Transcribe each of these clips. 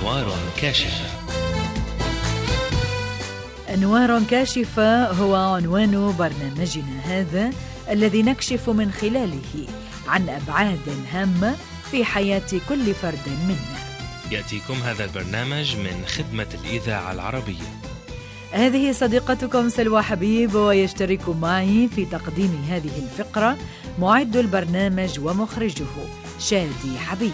أنوار كاشفة. أنوار كاشفة هو عنوان برنامجنا هذا، الذي نكشف من خلاله عن أبعاد هامة في حياة كل فرد منا. يأتيكم هذا البرنامج من خدمة الإذاعة العربية. هذه صديقتكم سلوى حبيب، ويشترك معي في تقديم هذه الفقرة معد البرنامج ومخرجه شادي حبيب.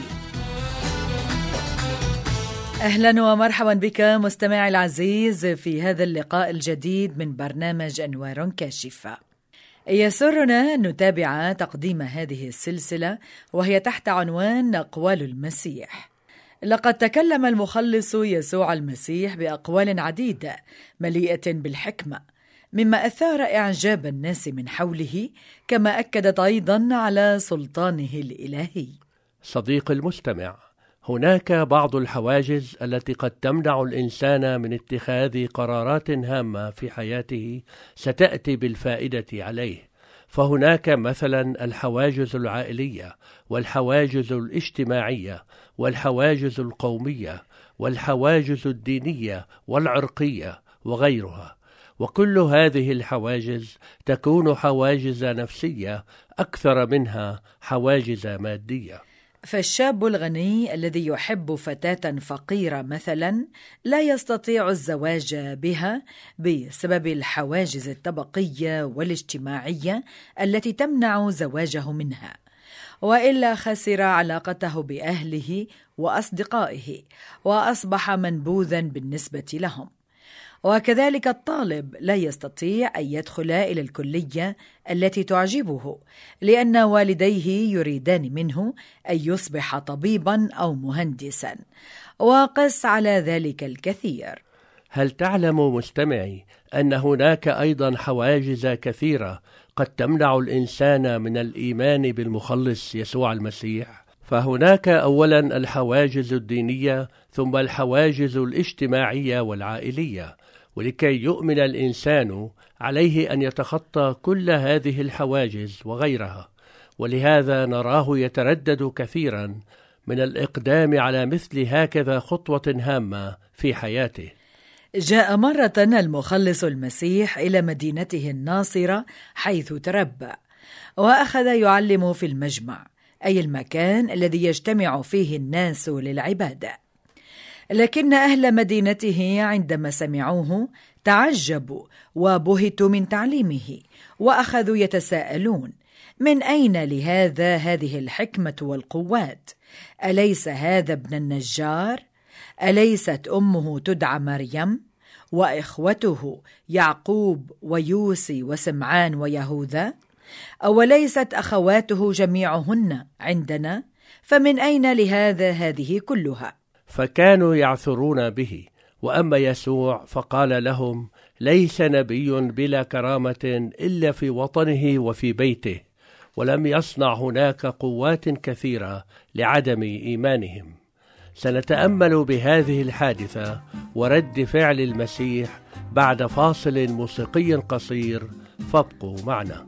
أهلا ومرحبا بك مستمعي العزيز في هذا اللقاء الجديد من برنامج أنوار كاشفة. يسرنا أن نتابع تقديم هذه السلسلة وهي تحت عنوان أقوال المسيح. لقد تكلم المخلص يسوع المسيح بأقوال عديدة مليئة بالحكمة، مما أثار إعجاب الناس من حوله، كما أكدت أيضا على سلطانه الإلهي. صديق المستمع، هناك بعض الحواجز التي قد تمنع الإنسان من اتخاذ قرارات هامة في حياته ستأتي بالفائدة عليه. فهناك مثلا الحواجز العائلية، والحواجز الاجتماعية، والحواجز القومية، والحواجز الدينية والعرقية وغيرها. وكل هذه الحواجز تكون حواجز نفسية أكثر منها حواجز مادية. فالشاب الغني الذي يحب فتاة فقيرة مثلا لا يستطيع الزواج بها بسبب الحواجز الطبقية والاجتماعية التي تمنع زواجه منها، وإلا خسر علاقته بأهله وأصدقائه وأصبح منبوذا بالنسبة لهم. وكذلك الطالب لا يستطيع أن يدخل إلى الكلية التي تعجبه، لأن والديه يريدان منه أن يصبح طبيبا أو مهندسا، وقس على ذلك الكثير. هل تعلم مستمعي أن هناك أيضا حواجز كثيرة قد تمنع الإنسان من الإيمان بالمخلص يسوع المسيح؟ فهناك أولا الحواجز الدينية، ثم الحواجز الاجتماعية والعائلية. ولكي يؤمن الإنسان عليه أن يتخطى كل هذه الحواجز وغيرها، ولهذا نراه يتردد كثيرا من الإقدام على مثل هكذا خطوة هامة في حياته. جاء مرة المخلص المسيح إلى مدينته الناصرة حيث تربى، وأخذ يعلم في المجمع، أي المكان الذي يجتمع فيه الناس للعبادة. لكن أهل مدينته عندما سمعوه تعجبوا وبهتوا من تعليمه، وأخذوا يتساءلون: من أين لهذا هذه الحكمة والقوات؟ أليس هذا ابن النجار؟ أليست أمه تدعى مريم؟ وإخوته يعقوب ويوسي وسمعان ويهوذا؟ أوليست أخواته جميعهن عندنا؟ فمن أين لهذا هذه كلها؟ فكانوا يعثرون به. وأما يسوع فقال لهم: ليس نبي بلا كرامة إلا في وطنه وفي بيته. ولم يصنع هناك قوات كثيرة لعدم إيمانهم. سنتأمل بهذه الحادثة ورد فعل المسيح بعد فاصل موسيقي قصير، فابقوا معنا.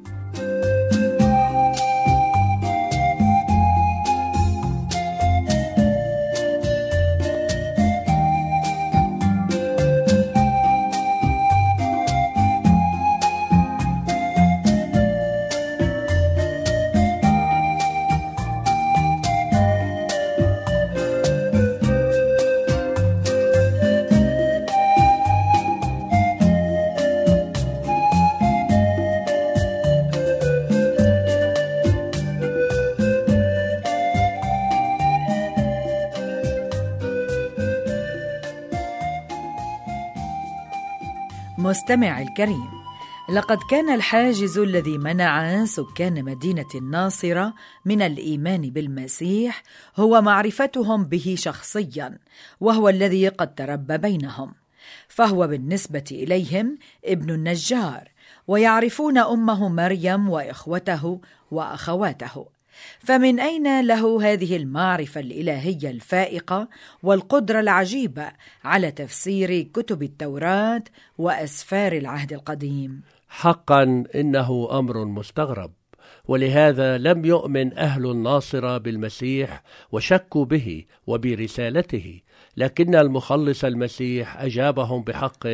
مستمع الكريم، لقد كان الحاجز الذي منع سكان مدينة الناصرة من الإيمان بالمسيح هو معرفتهم به شخصيا، وهو الذي قد تربى بينهم. فهو بالنسبة إليهم ابن النجار، ويعرفون أمه مريم وإخوته وأخواته. فمن أين له هذه المعرفة الإلهية الفائقة والقدرة العجيبة على تفسير كتب التوراة وأسفار العهد القديم؟ حقا إنه أمر مستغرب، ولهذا لم يؤمن أهل الناصرة بالمسيح وشكوا به وبرسالته، لكن المخلص المسيح أجابهم بحق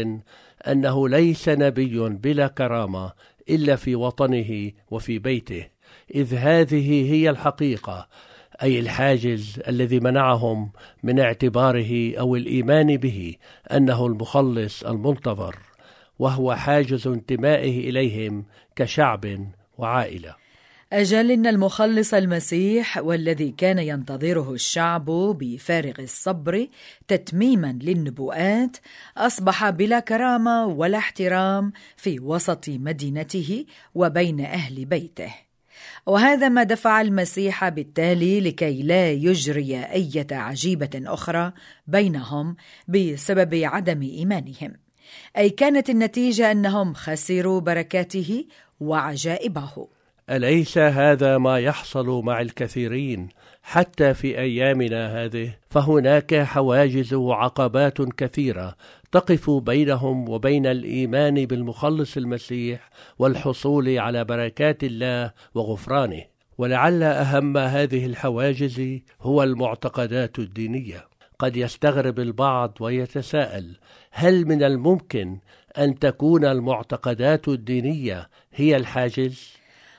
أنه ليس نبي بلا كرامة إلا في وطنه وفي بيته، إذ هذه هي الحقيقة، أي الحاجز الذي منعهم من اعتباره أو الإيمان به أنه المخلص المنتظر، وهو حاجز انتمائه إليهم كشعب وعائلة. أجل إن المخلص المسيح والذي كان ينتظره الشعب بفارغ الصبر تتميما للنبوءات أصبح بلا كرامة ولا احترام في وسط مدينته وبين أهل بيته، وهذا ما دفع المسيح بالتالي لكي لا يجري أي عجيبة أخرى بينهم بسبب عدم إيمانهم، أي كانت النتيجة أنهم خسروا بركاته وعجائبه. أليس هذا ما يحصل مع الكثيرين حتى في أيامنا هذه؟ فهناك حواجز وعقبات كثيرة تقف بينهم وبين الإيمان بالمخلص المسيح والحصول على بركات الله وغفرانه، ولعل أهم هذه الحواجز هو المعتقدات الدينية. قد يستغرب البعض ويتساءل: هل من الممكن أن تكون المعتقدات الدينية هي الحاجز؟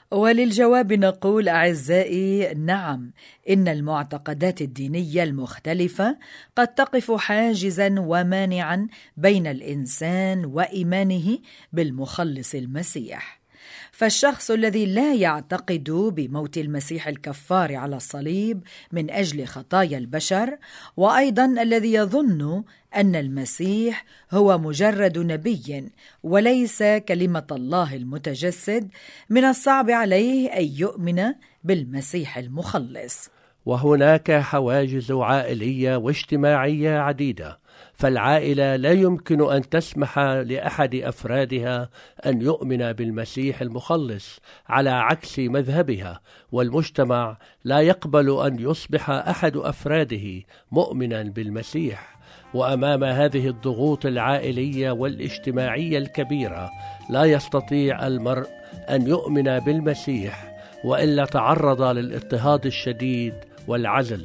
وللجواب نقول أعزائي: نعم، إن المعتقدات الدينية المختلفة قد تقف حاجزا ومانعا بين الإنسان وإيمانه بالمخلص المسيح. فالشخص الذي لا يعتقد بموت المسيح الكفار على الصليب من أجل خطايا البشر، وأيضا الذي يظن أن المسيح هو مجرد نبي وليس كلمة الله المتجسد، من الصعب عليه أن يؤمن بالمسيح المخلص. وهناك حواجز عائلية واجتماعية عديدة، فالعائلة لا يمكن أن تسمح لأحد أفرادها أن يؤمن بالمسيح المخلص على عكس مذهبها، والمجتمع لا يقبل أن يصبح أحد أفراده مؤمنا بالمسيح. وأمام هذه الضغوط العائلية والاجتماعية الكبيرة لا يستطيع المرء أن يؤمن بالمسيح، وإلا تعرض للاضطهاد الشديد والعزل.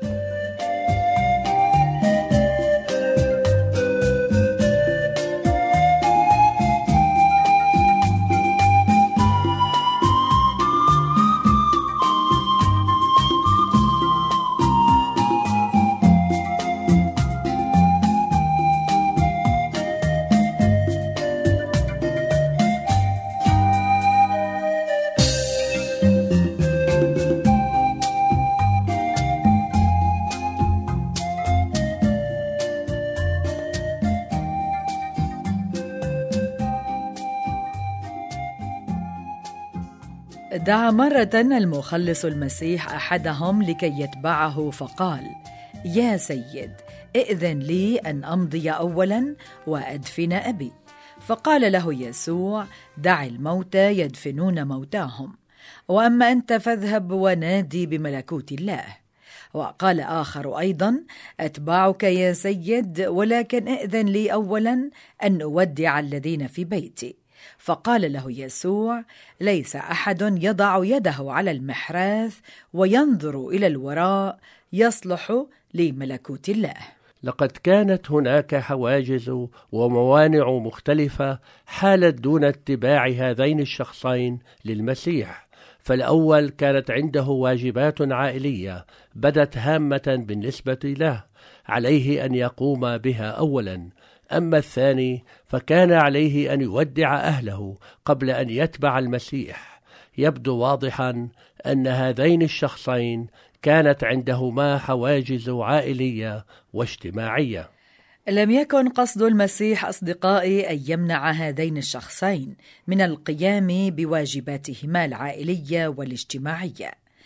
دعا مرة المخلص المسيح أحدهم لكي يتبعه فقال: يا سيد، ائذن لي أن أمضي أولا وأدفن أبي. فقال له يسوع: دع الموتى يدفنون موتاهم، وأما أنت فاذهب ونادي بملكوت الله. وقال آخر أيضا: أتبعك يا سيد، ولكن ائذن لي أولا أن أودع الذين في بيتي. فقال له يسوع: ليس أحد يضع يده على المحراث وينظر إلى الوراء يصلح لملكوت الله. لقد كانت هناك حواجز وموانع مختلفة حالت دون اتباع هذين الشخصين للمسيح. فالأول كانت عنده واجبات عائلية بدت هامة بالنسبة له، عليه أن يقوم بها أولا. أما الثاني فكان عليه أن يودع أهله قبل أن يتبع المسيح. يبدو واضحا أن هذين الشخصين كانت عندهما حواجز عائلية واجتماعية. لم يكن قصد المسيح أصدقائي أن يمنع هذين الشخصين من القيام بواجباتهما العائلية والاجتماعية،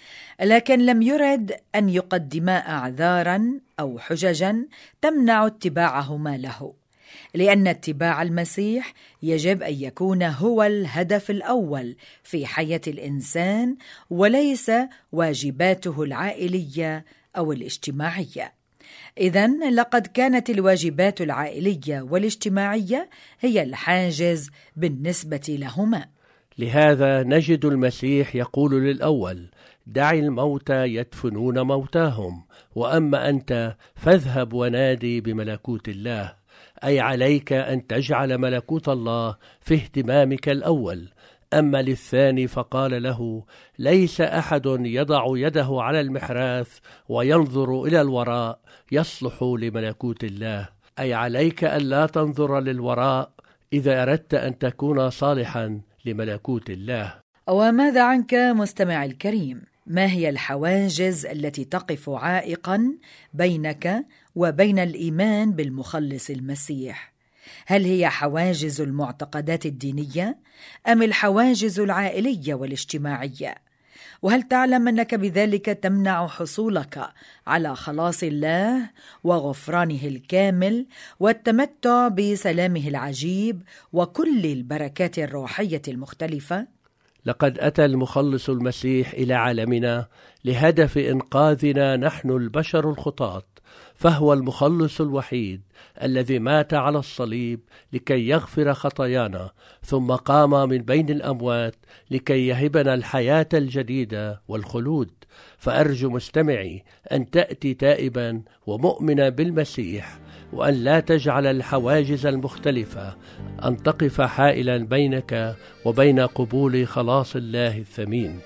لكن لم يرد أن يقدما أعذارا أو حججا تمنع اتباعهما له، لأن اتباع المسيح يجب أن يكون هو الهدف الأول في حياة الإنسان، وليس واجباته العائلية أو الاجتماعية. إذن لقد كانت الواجبات العائلية والاجتماعية هي الحاجز بالنسبة لهما. لهذا نجد المسيح يقول للأول: دع الموتى يدفنون موتاهم، وأما أنت فاذهب ونادي بملكوت الله، أي عليك أن تجعل ملكوت الله في اهتمامك الأول. أما للثاني فقال له: ليس أحد يضع يده على المحراث وينظر إلى الوراء يصلح لملكوت الله، أي عليك أن لا تنظر للوراء إذا أردت أن تكون صالحا لملكوت الله. وماذا عنك مستمع الكريم؟ ما هي الحواجز التي تقف عائقا بينك وبين الإيمان بالمخلص المسيح؟ هل هي حواجز المعتقدات الدينية أم الحواجز العائلية والاجتماعية؟ وهل تعلم أنك بذلك تمنع حصولك على خلاص الله وغفرانه الكامل والتمتع بسلامه العجيب وكل البركات الروحية المختلفة؟ لقد أتى المخلص المسيح إلى عالمنا لهدف إنقاذنا نحن البشر الخطاة، فهو المخلص الوحيد الذي مات على الصليب لكي يغفر خطايانا، ثم قام من بين الأموات لكي يهبنا الحياة الجديدة والخلود. فأرجو مستمعي أن تأتي تائبا ومؤمنا بالمسيح، وأن لا تجعل الحواجز المختلفة أن تقف حائلا بينك وبين قبول خلاص الله الثمين.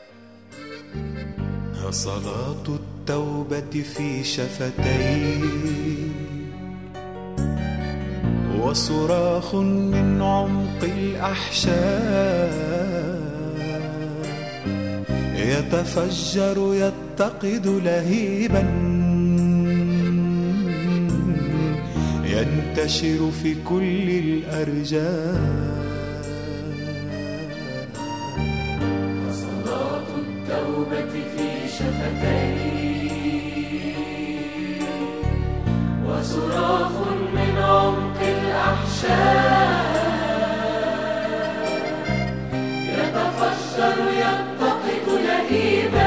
صلاة التوبة في شفتي، وصراخ من عمق الأحشاء، يتفجر يتقد لهيبا، ينتشر في كل الأرجاء. صلاة التوبة في شفتي، وصراخ من عمق الأحشاء، يتفجر يتقد لهيبا،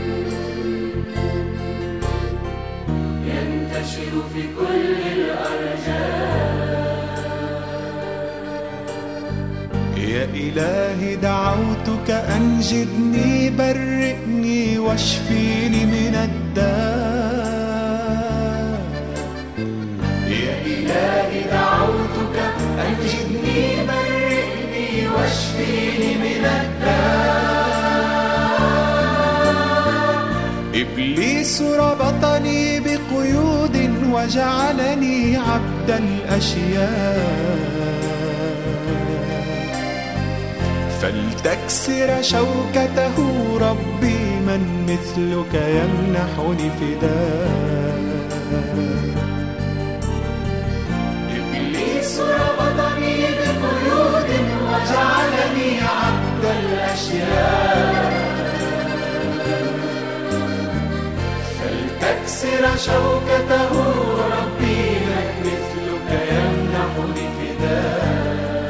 ينتشر في كل الأرجاء. يا إلهي دعوتك أنجدني، برئني واشفيني من الداء. يا إلهي دعوتك أنجدني، برئني واشفيني من الداء. إبليس ربطني بقيود وجعلني عبد الأشياء، فلتكسر شوكته ربي، من مثلك يمنحني فداء. إبليس ربطني بقيود وجعلني عبد الأشياء، فلتكسر شوكته ربي، من مثلك يمنحني فداء.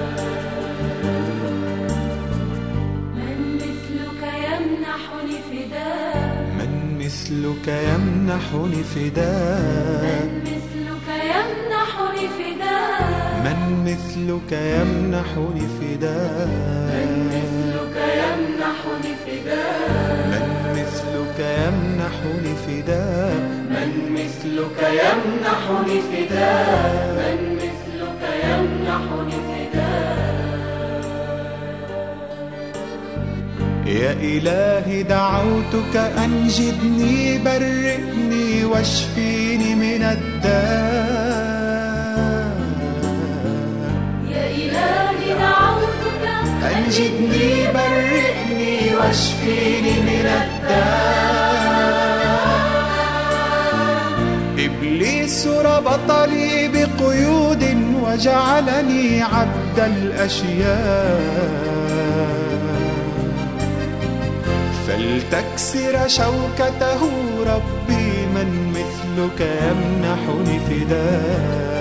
مثلك يمنحني فداء، من مثلك يمنحني فداء، من مثلك يمنحني فداء، من مثلك يمنحني فداء، من مثلك يمنحني فداء، من مثلك يمنحني فداء، من مثلك يمنحني فداء. يا إلهي دعوتك أنجدني، برئني واشفيني من الداء. يا إلهي دعوتك أنجدني، برئني واشفيني من الداء. إبليس ربطني بقيود وجعلني عبد الأشياء، فلتكسر شوكته ربي، من مثلك يمنحني فداء.